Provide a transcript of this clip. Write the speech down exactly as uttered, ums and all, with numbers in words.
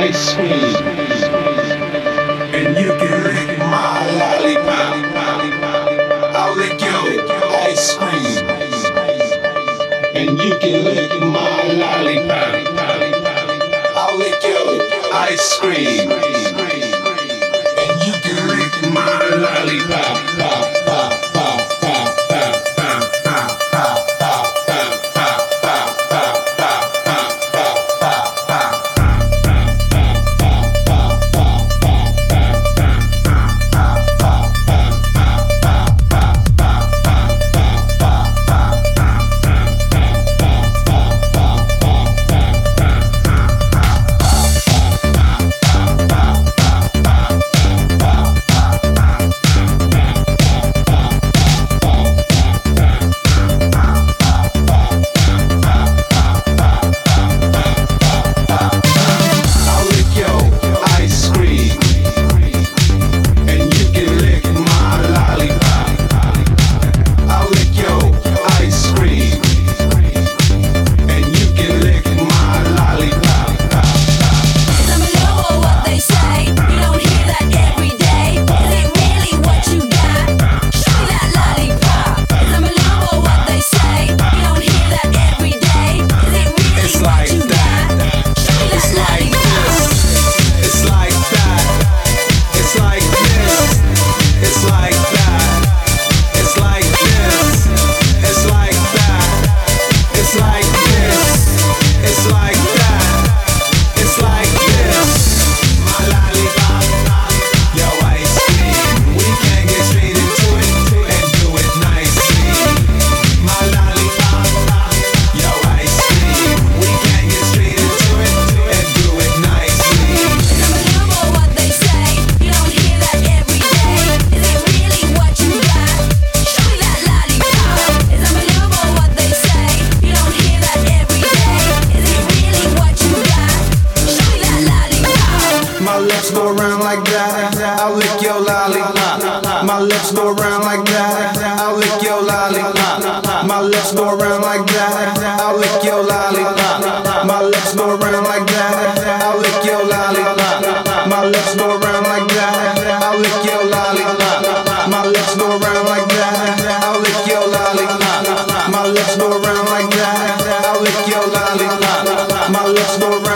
ice cream, and you can lick my lollipop. I'll lick your ice cream, and you can lick my lollipop. I'll lick your ice cream, and you can lick my lollipop. Pop, pop, pop, pop, pop, pop, pop, pop, pop, pop, pop, pop, pop, pop, pop, pop. Go around like that, I'll lick your lollipop. My lips go around like that, I'll lick your lollipop. My lips go around like that, I'll lick your lollipop. My lips go around like that, I'll lick your lollipop. My lips go around like that, I'll lick your lollipop. My lips go around like that, I'll lick your lollipop. My lips go around like that, I'll lick your lollipop. My lips go around